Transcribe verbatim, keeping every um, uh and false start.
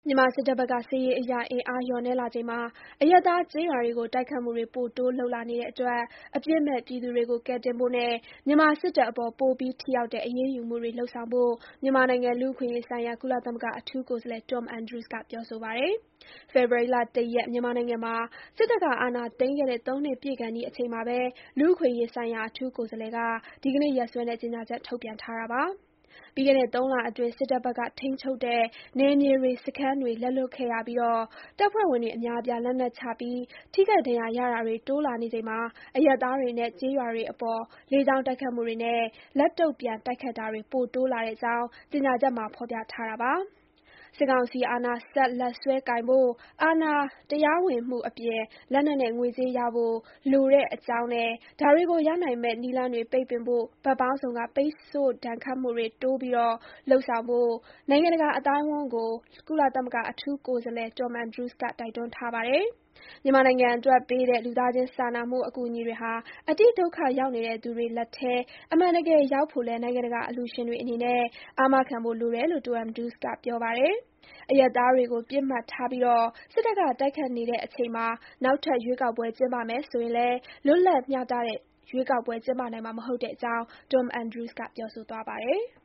မြန်မာစစ်တပ်ဘက်ကစစ်ရေးအရအင်အားလျော့နည်းလာချိန်မှာအရပ်သားကျေးရွာတွေကိုတိုက်ခိုက်မှုတွေပိုတိုးလုပ်လာနေတဲ့အတွက်အပြစ်မဲ့ပြည်သူတွေကိုကယ်တင်ဖို့နဲ့မြန်မာစစ်တပ်အပေါ်ပိုပြီးထိရောက်တဲ့အရေးယူမှုတွေလုပ်ဆောင်ဖို့မြန်မာနိုင်ငံလူ့အခွင့်အရေးဆိုင်ရာကုလသမဂ္ဂအထူးကိုယ်စားလှယ် Tom Andrews ကပြောဆိုပါတယ်။ ဖေဖော်ဝါရီလ ၁ ရက်မြန်မာနိုင်ငံမှာစစ်တပ်ကအာဏာသိမ်းခဲ့တဲ့သုံးနှစ်ပြည့်ခါနီးအချိန်မှာပဲလူ့အခွင့်အရေးဆိုင်ရာအထူးကိုယ်စားလှယ်ကဒီကနေ့ရက်စွဲနဲ့ကြေညာချက်ထုတ်ပြန်ထားတာပါ။ ပြီးခဲ့တဲ့သုံးလအတွင်းစစ်တပ်ဘက်ကထိန်းချုပ်တဲ့နယ်မြေတွေစခန်းတွေလက်လွတ်ခဲ့ရပြီးတပ်ဖွဲ့ဝင်တွေအများအပြားလက်နက်ချပြီးထိခိုက်ဒဏ်ရာရတာတွေတိုးလာနေချိန်မှာအရပ်သားတွေနဲ့ကျေးရွာတွေအပေါ်လေကြောင်းတိုက်ခိုက်မှုတွေနဲ့လက်တုံ့ပြန်တိုက်ခိုက်တာတွေပိုတိုးလာတဲ့အကြောင်းကြေညာချက်မှာဖော်ပြထားတာပါ။ စစ်ကောင်စီအာဏာဆက်လက်စွဲကိုင်ဖို့အာဏာတရားဝင်မှုအပြင်လက်နက်နဲ့ငွေကြေးရဖို့လိုတဲ့အကြောင်းနဲ့ဒါတွေကိုရနိုင်မယ့်နည်းလမ်းတွေပိတ်ပင်ဖို့ဘက်ပေါင်းစုံကပိတ်ဆို့ဒဏ်ခတ်မှုတွေတိုးပြီးလုပ်ဆောင်ဖို့နိုင်ငံတကာအသိုင်းအဝိုင်းကိုကုလသမဂ္ဂအထူးကိုယ်စားလှယ် Tom Andrews ကတိုက်တွန်းထားပါတယ်။ မြန်မာနိုင်ငံအတွက်ပေးတဲ့လူသားချင်းစာနာမှုအကူအညီတွေဟာအတိဒုက္ခရောက်နေတဲ့သူတွေလက်ထဲအမှန်တကယ်ရောက်ဖို့လည်းနိုင်ငံတကာအလှူရှင်တွေအနေနဲ့အာမခံဖို့လိုတယ်လို့ Tom Andrews ကပြောပါတယ်။ အရပ်သားတွေကိုပစ်မှတ်ထားပြီးစစ်တပ်ကတိုက်ခိုက်နေတဲ့အချိန်မှာနောက်ထပ်ရွေးကောက်ပွဲကျင်းပမယ်ဆိုရင်လည်းလွတ်လပ်မျှတတဲ့ရွေးကောက်ပွဲကျင်းပနိုင်မှာမဟုတ်တဲ့အကြောင်း Tom Andrews ကပြောဆိုသွားပါတယ်။